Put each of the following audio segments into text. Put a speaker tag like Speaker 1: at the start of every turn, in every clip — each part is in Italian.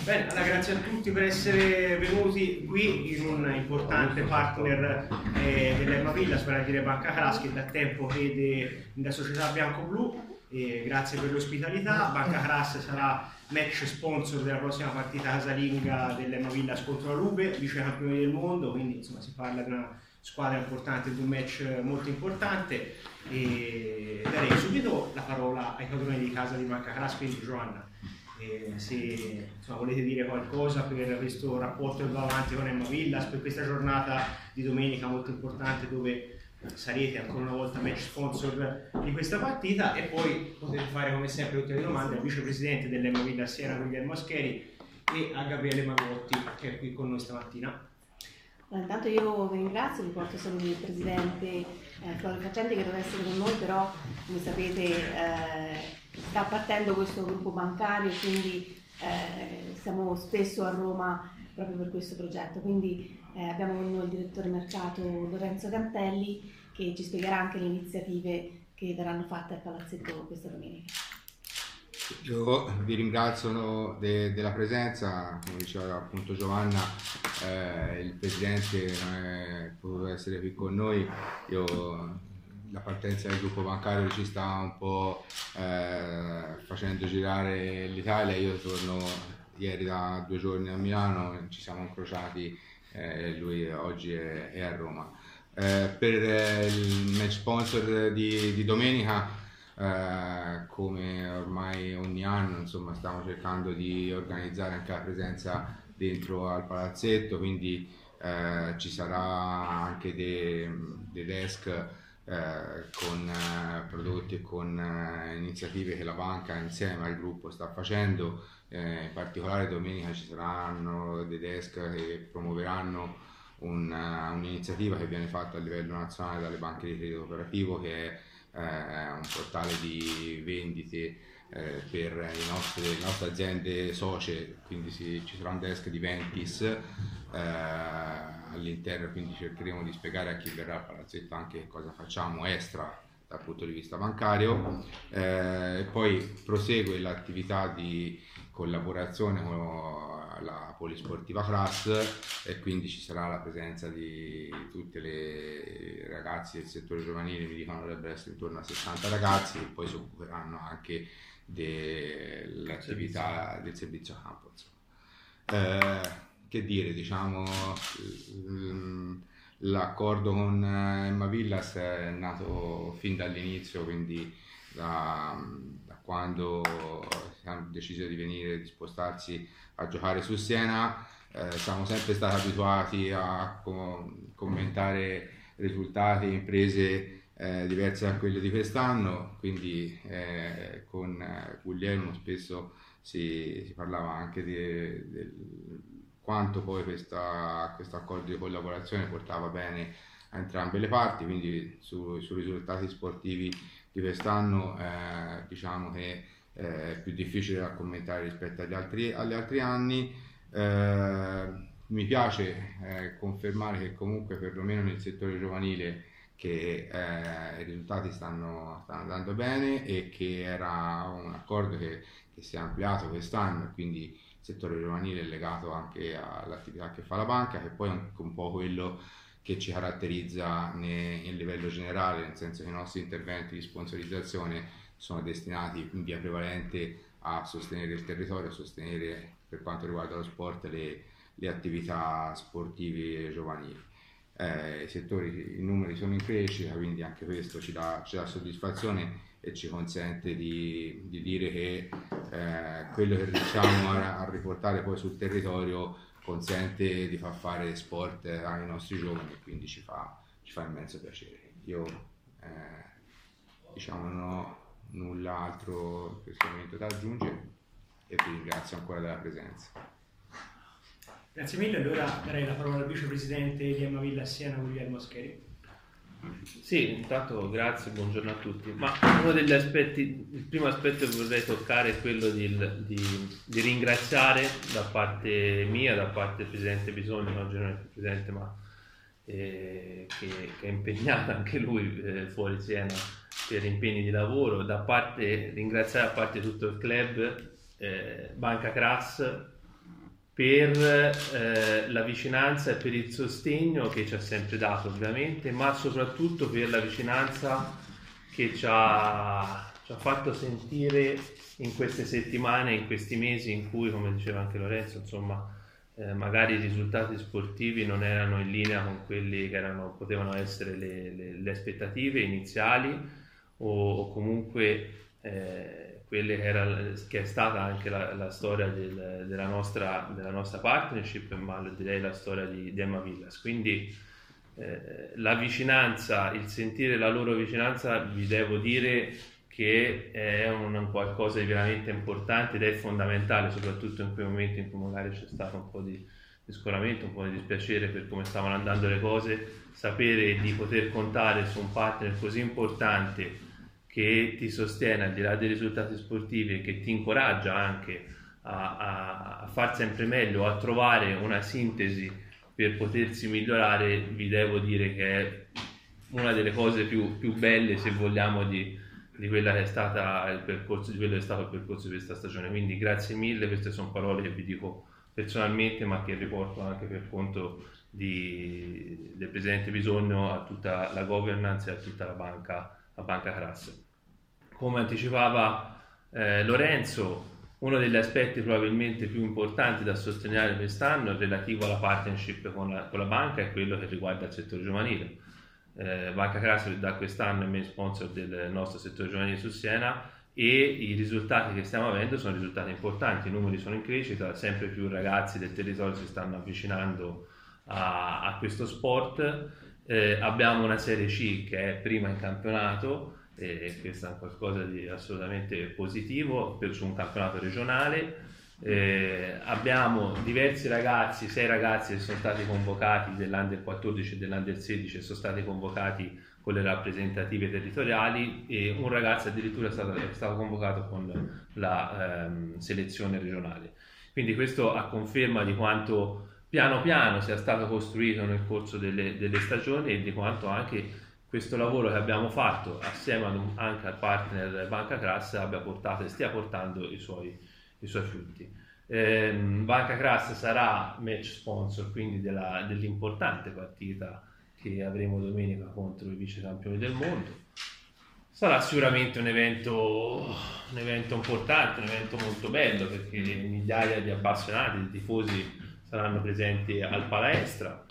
Speaker 1: Bene, allora grazie a tutti per essere venuti qui in un importante partner dell'Erma Villas, per dire Banca Cras, che da tempo vede la società bianco-blu. Grazie per l'ospitalità. Banca Cras sarà match sponsor della prossima partita casalinga dell'Erma Villas contro la Lube, vice campioni del mondo, quindi insomma si parla di una squadra importante, di un match molto importante. E darei subito la parola ai padroni di casa di Banca Cras, quindi Giovanna. Se insomma, volete dire qualcosa per questo rapporto che va avanti con Erma Villas, per questa giornata di domenica molto importante dove sarete ancora una volta match sponsor di questa partita, e poi potete fare come sempre tutte le domande al vicepresidente dell'Erma Villas Siena Guglielmo Ascheri e a Gabriele Magotti, che è qui con noi stamattina.
Speaker 2: Intanto io vi ringrazio, vi porto solo il presidente Florio Facenti che deve essere con noi, però come sapete sta partendo questo gruppo bancario, quindi siamo spesso a Roma proprio per questo progetto, quindi abbiamo con noi il direttore mercato Lorenzo Cantelli che ci spiegherà anche le iniziative che verranno fatte al Palazzetto questa domenica.
Speaker 3: Io vi ringrazio della presenza, come diceva appunto Giovanna, il Presidente non è potuto essere qui con noi, la partenza del gruppo bancario ci sta un po' facendo girare l'Italia. Io torno ieri da 2 giorni a Milano, ci siamo incrociati, lui oggi è a Roma. Per il match sponsor di domenica, come ormai ogni anno, insomma, stiamo cercando di organizzare anche la presenza dentro al palazzetto, quindi ci sarà anche dei desk con prodotti e con iniziative che la banca insieme al gruppo sta facendo. In particolare domenica ci saranno dei desk che promuoveranno un'iniziativa che viene fatta a livello nazionale dalle banche di credito cooperativo, che è un portale di vendite per le nostre aziende socie, quindi ci sarà un desk di Ventis all'interno, quindi cercheremo di spiegare a chi verrà al palazzetto anche cosa facciamo extra dal punto di vista bancario. E poi prosegue l'attività di collaborazione con la Polisportiva Cras, e quindi ci sarà la presenza di tutte le ragazzi del settore giovanile, mi dicono dovrebbero essere intorno a 60 ragazzi, che poi si occuperanno anche dell'attività del servizio a campo. Che dire, diciamo, l'accordo con Erma Villas è nato fin dall'inizio, quindi da quando siamo decisi di venire, di spostarsi a giocare su Siena. Siamo sempre stati abituati a commentare risultati, imprese diverse da quelle di quest'anno, quindi con Guglielmo spesso si parlava anche di quanto poi questo accordo di collaborazione portava bene a entrambe le parti, quindi sui risultati sportivi di quest'anno diciamo che è più difficile da commentare rispetto agli altri anni. Mi piace confermare che comunque perlomeno nel settore giovanile che i risultati stanno andando bene, e che era un accordo che si è ampliato quest'anno, quindi il settore giovanile è legato anche all'attività che fa la banca, che poi è anche un po' quello che ci caratterizza nel livello generale, nel senso che i nostri interventi di sponsorizzazione sono destinati in via prevalente a sostenere il territorio, a sostenere, per quanto riguarda lo sport, le attività sportive giovanili. I numeri sono in crescita, quindi anche questo ci dà soddisfazione e ci consente di dire che quello che riusciamo a riportare poi sul territorio consente di far fare sport ai nostri giovani, e quindi ci fa immenso piacere. Io diciamo non ho nulla altro in questo momento da aggiungere e vi ringrazio ancora della presenza.
Speaker 1: Grazie mille, allora darei la parola al vicepresidente di Erma Villas Siena Guglielmo Ascheri.
Speaker 4: Sì, intanto grazie, buongiorno a tutti. Ma uno degli aspetti, il primo aspetto che vorrei toccare è quello di ringraziare da parte mia, da parte del Presidente Bisogno, oggi non è più Presidente, ma che è impegnato anche lui fuori Siena per impegni di lavoro, ringraziare da parte di tutto il club, Banca Cras, per la vicinanza e per il sostegno che ci ha sempre dato ovviamente, ma soprattutto per la vicinanza che ci ha fatto sentire in queste settimane, in questi mesi in cui, come diceva anche Lorenzo, insomma, magari i risultati sportivi non erano in linea con quelli che potevano essere le aspettative iniziali o comunque quelle che è stata anche la storia della nostra partnership, ma direi la storia di Emma Villas. Quindi la vicinanza, il sentire la loro vicinanza, vi devo dire che è un qualcosa di veramente importante ed è fondamentale, soprattutto in quei momenti in cui magari c'è stato un po' di scoramento, un po' di dispiacere per come stavano andando le cose. Sapere di poter contare su un partner così importante che ti sostiene al di là dei risultati sportivi e che ti incoraggia anche a far sempre meglio, a trovare una sintesi per potersi migliorare, vi devo dire che è una delle cose più belle, se vogliamo, di quella che è stata il percorso, di quello che è stato il percorso di questa stagione. Quindi grazie mille, queste sono parole che vi dico personalmente, ma che riporto anche per conto del Presidente Bisogno a tutta la governance e a tutta la banca Crass. Come anticipava Lorenzo, uno degli aspetti probabilmente più importanti da sottolineare quest'anno è relativo alla partnership con la banca e quello che riguarda il settore giovanile. Banca Crass da quest'anno è main sponsor del nostro settore giovanile su Siena e i risultati che stiamo avendo sono risultati importanti, i numeri sono in crescita, sempre più ragazzi del territorio si stanno avvicinando a questo sport. Abbiamo una Serie C che è prima in campionato e questo è qualcosa di assolutamente positivo su un campionato regionale. Abbiamo diversi ragazzi, 6 ragazzi che sono stati convocati dell'Under 14 e dell'Under 16 e sono stati convocati con le rappresentative territoriali e un ragazzo addirittura è stato convocato con la selezione regionale. Quindi questo a conferma di quanto piano piano sia stato costruito nel corso delle stagioni e di quanto anche questo lavoro che abbiamo fatto assieme anche al partner Banca Crass abbia portato e stia portando i suoi frutti. Banca Crass sarà match sponsor quindi dell'importante partita che avremo domenica contro i vice campioni del mondo. Sarà sicuramente un evento importante, un evento molto bello perché migliaia di appassionati, di tifosi saranno presenti al palestra,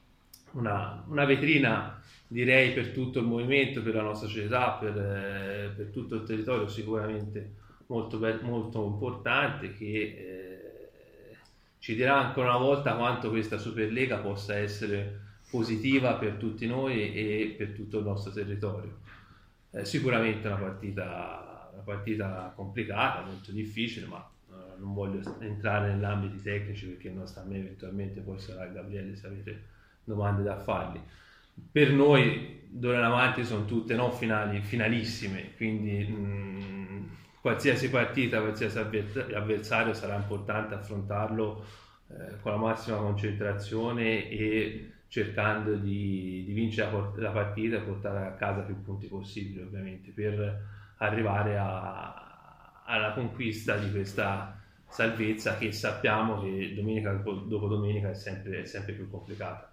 Speaker 4: una vetrina direi per tutto il movimento, per la nostra società, per tutto il territorio sicuramente molto importante che ci dirà ancora una volta quanto questa Superlega possa essere positiva per tutti noi e per tutto il nostro territorio. Sicuramente una partita complicata, molto difficile, ma non voglio entrare negli ambiti tecnici perché non sta a me, eventualmente poi sarà Gabriele se avete domande da fargli. Per noi d'ora in avanti sono tutte finalissime, quindi qualsiasi partita, qualsiasi avversario sarà importante affrontarlo con la massima concentrazione e cercando di vincere la partita e portare a casa più punti possibili, ovviamente, per arrivare alla conquista di questa salvezza che sappiamo che domenica dopo domenica è sempre più complicata.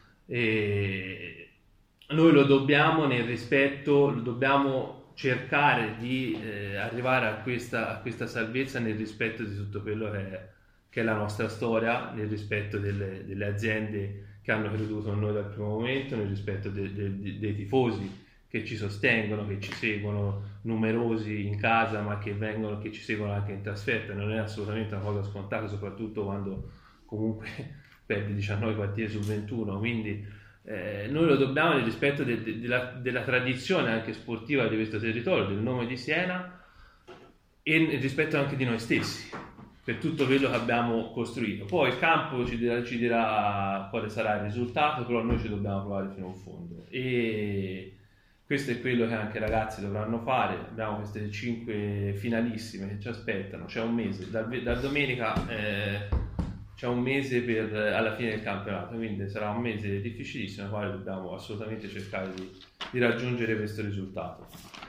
Speaker 4: E noi lo dobbiamo dobbiamo cercare di arrivare a questa salvezza nel rispetto di tutto quello che è la nostra storia, nel rispetto delle aziende che hanno creduto in noi dal primo momento, nel rispetto dei tifosi che ci sostengono, che ci seguono numerosi in casa ma che ci seguono anche in trasferta. Non è assolutamente una cosa scontata, soprattutto quando comunque perde 19 partite su 21, quindi noi lo dobbiamo nel rispetto della tradizione anche sportiva di questo territorio, del nome di Siena e nel rispetto anche di noi stessi per tutto quello che abbiamo costruito. Poi il campo ci dirà quale sarà il risultato, però noi ci dobbiamo provare fino in fondo e questo è quello che anche i ragazzi dovranno fare. Abbiamo queste 5 finalissime che ci aspettano, c'è un mese, da domenica c'è un mese alla fine del campionato, quindi sarà un mese difficilissimo, nel quale dobbiamo assolutamente cercare di raggiungere questo risultato.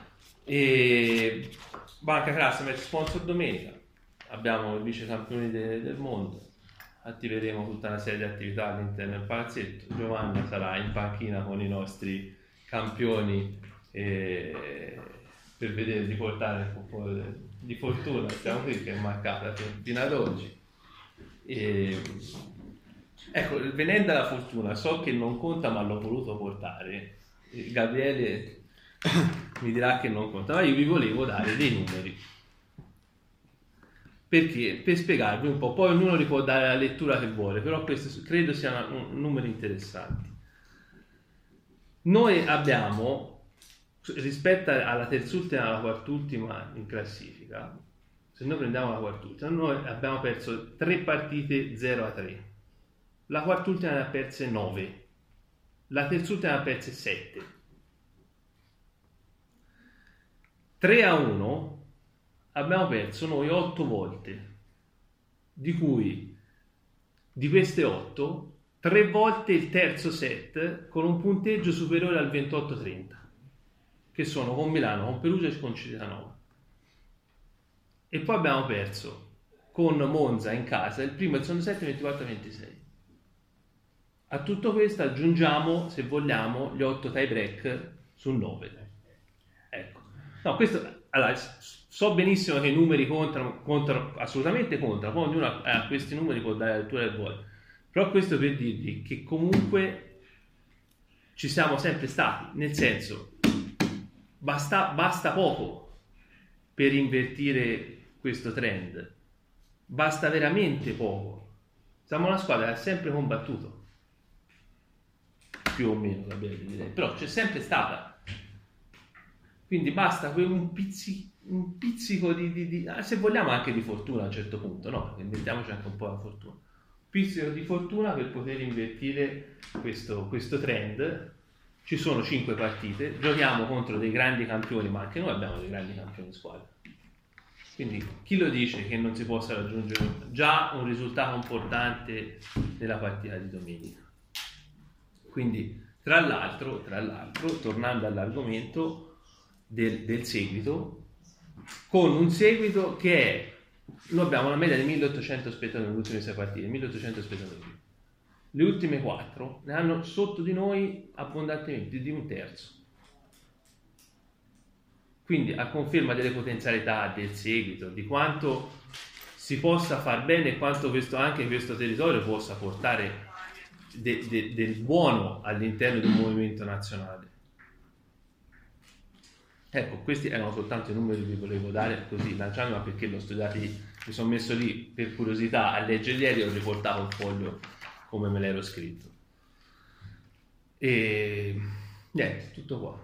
Speaker 4: E Banca Crass match sponsor domenica, abbiamo i vice campioni del mondo, attiveremo tutta una serie di attività all'interno del palazzetto. Giovanna sarà in panchina con i nostri campioni per vedere di portare un po' di fortuna. Siamo qui che è mancata fino ad oggi. Ecco, venendo alla fortuna, so che non conta, ma l'ho voluto portare. Gabriele mi dirà che non conta, ma io vi volevo dare dei numeri. Perché? Per spiegarvi un po', poi ognuno li può dare la lettura che vuole, però questo credo siano numeri interessanti. Noi abbiamo, rispetto alla terzultima e alla quartultima in classifica, se noi prendiamo la quartultima, noi abbiamo perso 3 partite 0-3. La quartultima ne ha perse 9, la terzultima ne ha perse 7. 3-1 abbiamo perso noi 8 volte, di cui di queste 8, 3 volte il terzo set con un punteggio superiore al 28-30, che sono con Milano, con Perugia e con Civitanova. E poi abbiamo perso con Monza in casa il primo e il secondo set 24-26. A tutto questo aggiungiamo, se vogliamo, gli 8 tie break su 9. Ecco. No, questo, allora, so benissimo che i numeri contano, assolutamente contano, poi ognuno a questi numeri può dare la lettura che vuole. Però questo per dirvi che comunque ci siamo sempre stati, nel senso, basta poco per invertire questo trend, basta veramente poco. Siamo una squadra che ha sempre combattuto, più o meno, direi, però c'è sempre stata, quindi basta un pizzico di se vogliamo anche di fortuna a un certo punto, no? Mettiamoci anche un po' la fortuna, un pizzico di fortuna per poter invertire questo trend. Ci sono 5 partite, giochiamo contro dei grandi campioni, ma anche noi abbiamo dei grandi campioni in squadra, quindi chi lo dice che non si possa raggiungere già un risultato importante nella partita di domenica? Quindi, tra l'altro, tornando all'argomento del seguito, con un seguito che è, noi abbiamo una media di 1800 spettatori nelle ultime 6 partite, 1800 spettatori. Le ultime 4 ne hanno sotto di noi abbondantemente, di un terzo. Quindi, a conferma delle potenzialità del seguito, di quanto si possa far bene e quanto anche questo territorio possa portare del buono all'interno di un movimento nazionale. Ecco, questi erano soltanto i numeri che vi volevo dare così lanciando, ma perché l'ho studiato lì, mi sono messo lì per curiosità a leggere ieri e ho riportato un foglio come me l'ero scritto. E niente, tutto qua.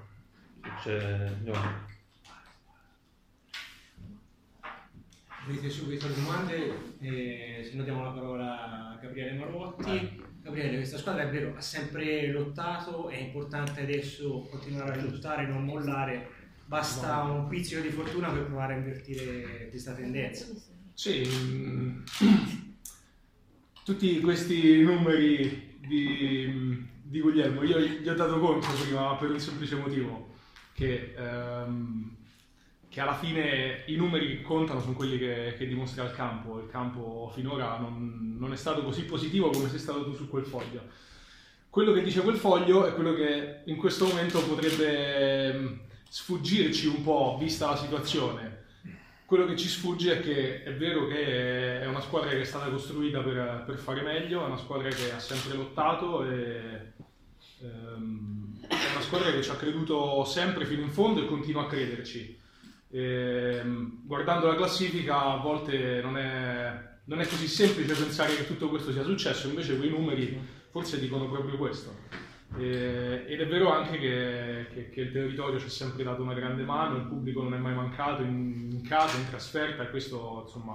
Speaker 1: Avete subito le domande? Se no diamo la parola a Gabriele Marotti. Gabriele, questa squadra è vero, ha sempre lottato, è importante adesso continuare a lottare, non mollare, basta un pizzico di fortuna per provare a invertire questa tendenza.
Speaker 5: Sì, tutti questi numeri di Guglielmo, io gli ho dato conto prima per un semplice motivo, che alla fine i numeri che contano sono quelli che dimostra il campo. Il campo finora non è stato così positivo come sei stato tu su quel foglio. Quello che dice quel foglio è quello che in questo momento potrebbe sfuggirci un po', vista la situazione. Quello che ci sfugge è che è vero che è una squadra che è stata costruita per fare meglio, è una squadra che ha sempre lottato e è una squadra che ci ha creduto sempre fino in fondo e continua a crederci. Guardando la classifica a volte non è così semplice pensare che tutto questo sia successo, invece quei numeri forse dicono proprio questo. Ed è vero anche che il territorio ci ha sempre dato una grande mano, il pubblico non è mai mancato in casa, in trasferta, e questo insomma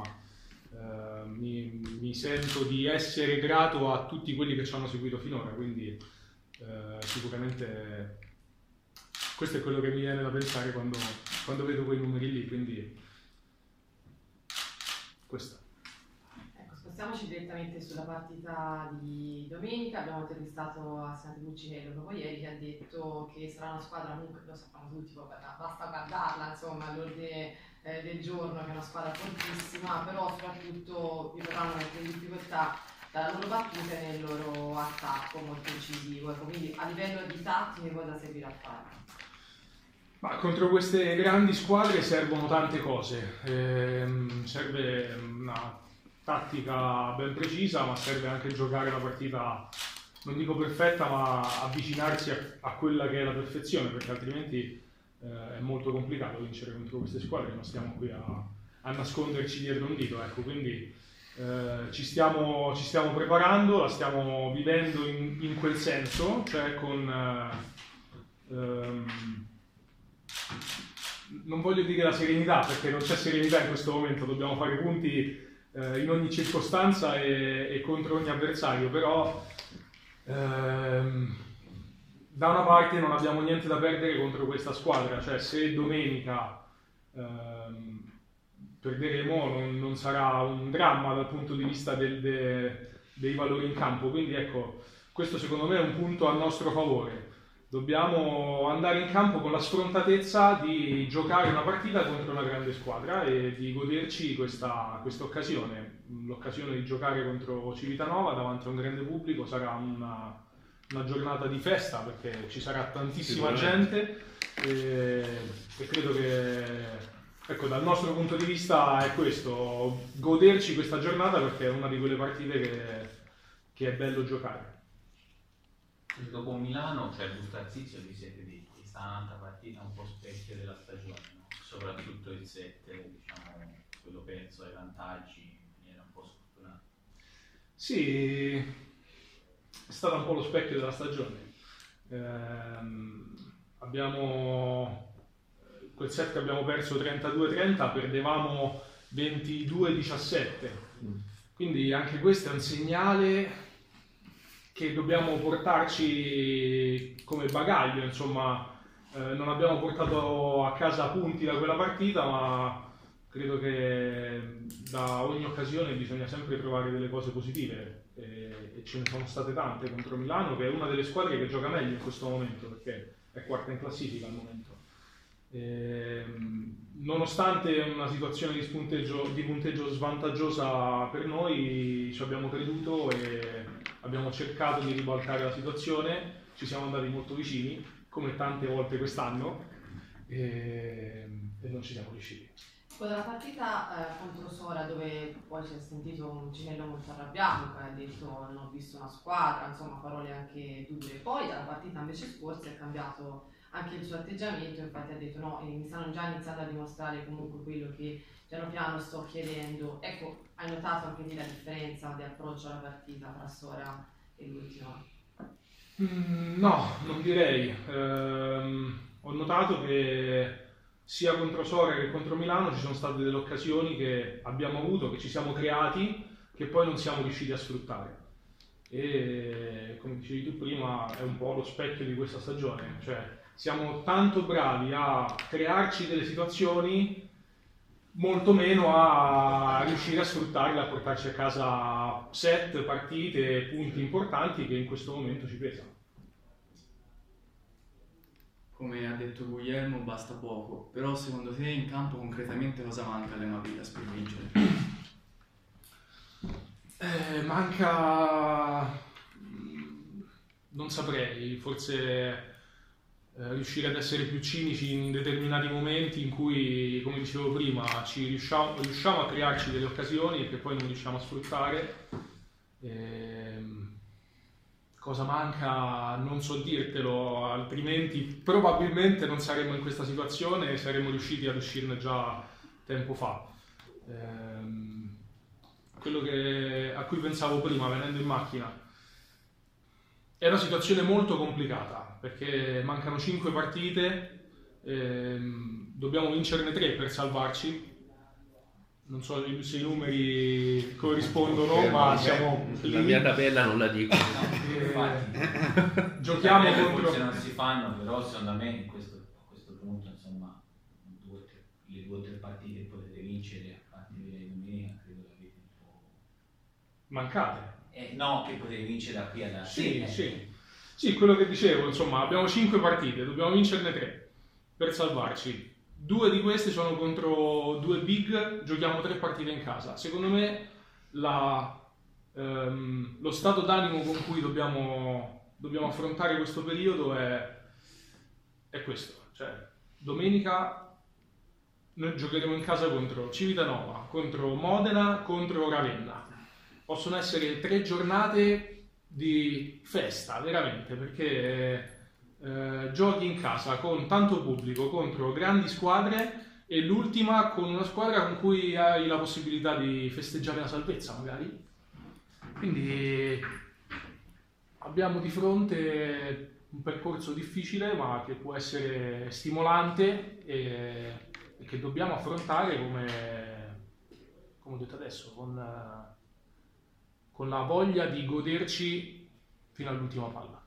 Speaker 5: mi sento di essere grato a tutti quelli che ci hanno seguito finora, quindi sicuramente questo è quello che mi viene da pensare quando vedo quei numeri lì, quindi questo.
Speaker 6: Spostiamoci direttamente sulla partita di domenica. Abbiamo intervistato a Santucci che proprio ieri, che ha detto che sarà una squadra, comunque lo sappiamo tutti, basta guardarla insomma all'ordine del giorno, che è una squadra fortissima, però soprattutto vi vorranno mettere in difficoltà dalle loro battute nel loro attacco molto incisivo. Ecco, quindi a livello di tattiche cosa servirà a fare?
Speaker 5: Ma contro queste grandi squadre servono tante cose, serve una tattica ben precisa, ma serve anche giocare la partita, non dico perfetta, ma avvicinarsi a quella che è la perfezione, perché altrimenti è molto complicato vincere contro queste squadre. Non stiamo qui a nasconderci dietro un dito, ecco. Quindi ci stiamo preparando, la stiamo vivendo in quel senso, cioè con non voglio dire la serenità, perché non c'è serenità in questo momento, dobbiamo fare punti in ogni circostanza e contro ogni avversario, però da una parte non abbiamo niente da perdere contro questa squadra, cioè se domenica perderemo non sarà un dramma dal punto di vista dei valori in campo, quindi ecco, questo secondo me è un punto a nostro favore. Dobbiamo andare in campo con la sfrontatezza di giocare una partita contro una grande squadra e di goderci questa occasione. L'occasione di giocare contro Civitanova davanti a un grande pubblico sarà una giornata di festa, perché ci sarà tantissima gente e credo che, ecco, dal nostro punto di vista è questo, goderci questa giornata, perché è una di quelle partite che è bello giocare.
Speaker 7: Dopo Milano, cioè Busto Arsizio, vi siete detti, è stata un'altra partita un po' specchio della stagione, no? Soprattutto il 7, diciamo, quello perso ai vantaggi, era un po' sfortunato.
Speaker 5: Sì, è stato un po' lo specchio della stagione. Abbiamo quel set che abbiamo perso 32-30, perdevamo 22-17, quindi anche questo è un segnale che dobbiamo portarci come bagaglio, insomma. Non abbiamo portato a casa punti da quella partita, ma credo che da ogni occasione bisogna sempre trovare delle cose positive e ce ne sono state tante contro Milano, che è una delle squadre che gioca meglio in questo momento, perché è quarta in classifica al momento. Nonostante una situazione di punteggio svantaggiosa per noi, ci abbiamo creduto e abbiamo cercato di ribaltare la situazione, ci siamo andati molto vicini, come tante volte quest'anno, e non ci siamo riusciti.
Speaker 6: Quella partita contro Sora, dove poi si è sentito un Cinello molto arrabbiato, che ha detto non ho visto una squadra, insomma parole anche dure. Poi dalla partita invece scorsa è cambiato anche il suo atteggiamento, infatti ha detto no, mi stanno già iniziando a dimostrare comunque quello che piano piano sto chiedendo. Ecco, hai notato anche lì la differenza di approccio alla partita tra Sora e l'ultima?
Speaker 5: No, non direi. Ho notato che sia contro Sora che contro Milano ci sono state delle occasioni che abbiamo avuto, che ci siamo creati, che poi non siamo riusciti a sfruttare. E come dicevi tu prima, è un po' lo specchio di questa stagione, cioè siamo tanto bravi a crearci delle situazioni, molto meno a riuscire a sfruttarle, a portarci a casa set, partite, punti importanti che in questo momento ci pesano.
Speaker 8: Come ha detto Guglielmo, basta poco, però secondo te in campo concretamente cosa manca alle Mavilas per vincere?
Speaker 5: Manca, non saprei, forse riuscire ad essere più cinici in determinati momenti in cui, come dicevo prima, riusciamo a crearci delle occasioni che poi non riusciamo a sfruttare. Cosa manca non so dirtelo, altrimenti probabilmente non saremmo in questa situazione e saremmo riusciti ad uscirne già tempo fa. Quello a cui pensavo prima venendo in macchina è una situazione molto complicata, perché mancano 5 partite, dobbiamo vincerne 3 per salvarci. Non so se i numeri corrispondono, ma siamo lì.
Speaker 4: La mia tabella non la dico.
Speaker 5: Giochiamo contro...
Speaker 7: Forse non si fanno, però secondo me a questo punto, insomma, le 2 o 3 partite che potete vincere, a parte di domenica, credo che avete un po'...
Speaker 5: mancate.
Speaker 7: No, che potete vincere da qui alla...
Speaker 5: Sì, quello che dicevo, insomma, abbiamo 5 partite, dobbiamo vincerne 3 per salvarci. 2 di queste sono contro 2 big, giochiamo 3 partite in casa. Secondo me la lo stato d'animo con cui dobbiamo affrontare questo periodo è questo. Cioè, domenica noi giocheremo in casa contro Civitanova, contro Modena, contro Ravenna. Possono essere 3 giornate di festa, veramente, perché giochi in casa con tanto pubblico contro grandi squadre e l'ultima con una squadra con cui hai la possibilità di festeggiare la salvezza, magari. Quindi abbiamo di fronte un percorso difficile, ma che può essere stimolante e che dobbiamo affrontare come ho detto adesso, con la voglia di goderci fino all'ultima palla.